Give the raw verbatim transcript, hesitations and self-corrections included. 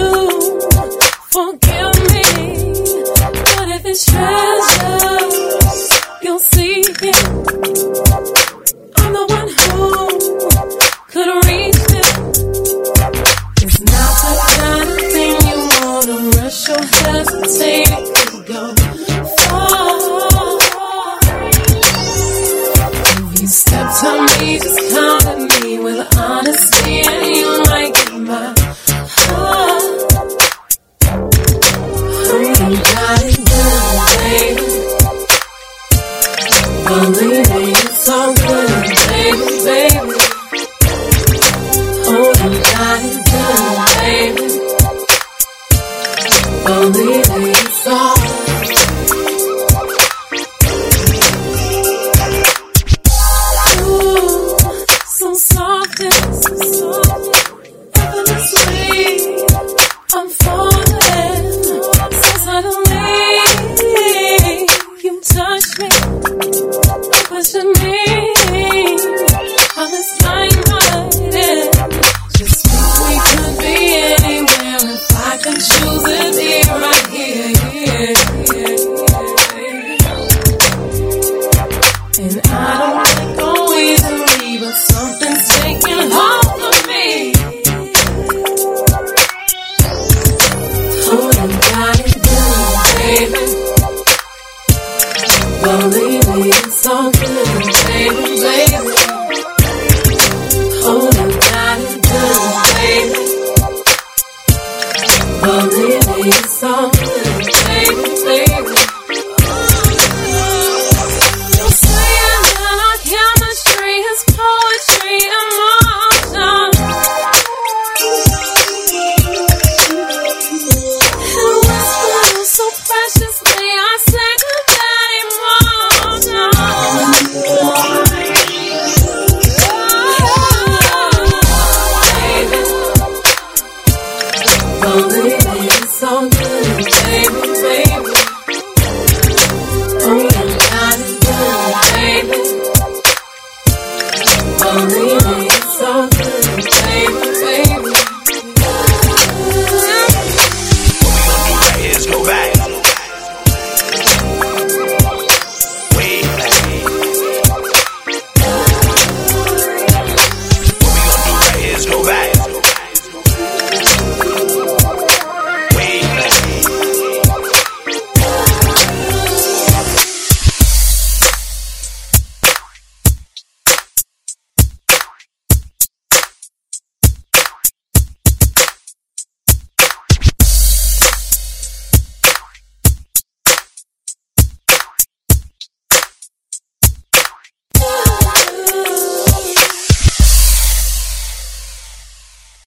forgive me, but if it's treasure, you'll see it. I'm the one who could reach it. It's not the kind of thing you wanna rush or hesitate. It could go far. If you step to me, just come at me with honesty, and you might get my heart. Oh, you got it good, baby. Believe me, it's all good, baby, baby. Oh, you got it good, baby. Believe me, it's all good. So soft and so soft, effortlessly, I'm falling so suddenly. You touch me, you question me, all this blindsided. Just think we could be anywhere if I can choose to be right here, here, here, here. And I don't think always to leave, but something's taking hold of me. Oh, you got it good, baby. Believe me, it's all good, baby, baby. Oh, you got it good, baby. Believe me, it's all good, baby, baby. You're saying that our chemistry is poetry and motion. And whisper so preciously, I say goodbye emotion. Oh, baby, believe me, it's all good, baby, baby.